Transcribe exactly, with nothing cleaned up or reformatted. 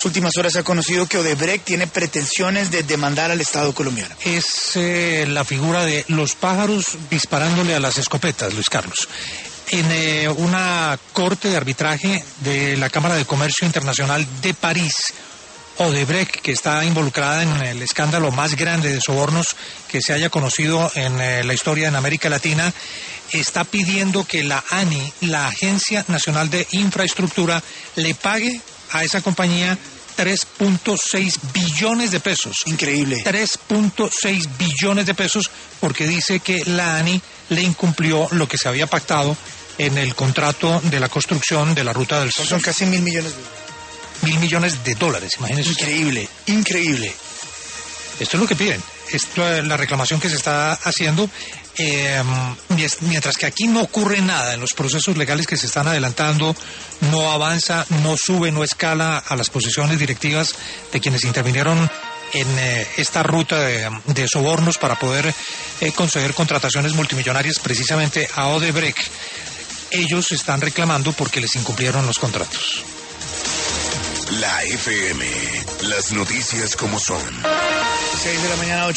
últimas horas se ha conocido que Odebrecht tiene pretensiones de demandar al Estado colombiano. Es eh, la figura de los pájaros disparándole a las escopetas, Luis Carlos. En eh, una corte de arbitraje de la Cámara de Comercio Internacional de París, Odebrecht, que está involucrada en el escándalo más grande de sobornos que se haya conocido en eh, la historia en América Latina, está pidiendo que la ANI, la Agencia Nacional de Infraestructura, le pague a esa compañía tres punto seis billones de pesos. Increíble. tres punto seis billones de pesos porque dice que la ANI le incumplió lo que se había pactado en el contrato de la construcción de la Ruta del Sol. Son casi mil millones de dólares. Mil millones de dólares, imagínense. Increíble, increíble. Esto es lo que piden. Esto es la reclamación que se está haciendo. Eh, mientras que aquí no ocurre nada en los procesos legales que se están adelantando, no avanza, no sube, no escala a las posiciones directivas de quienes intervinieron en eh, esta ruta de, de sobornos para poder eh, conceder contrataciones multimillonarias precisamente a Odebrecht. Ellos están reclamando porque les incumplieron los contratos. La F M, las noticias como son. seis de la mañana, ocho.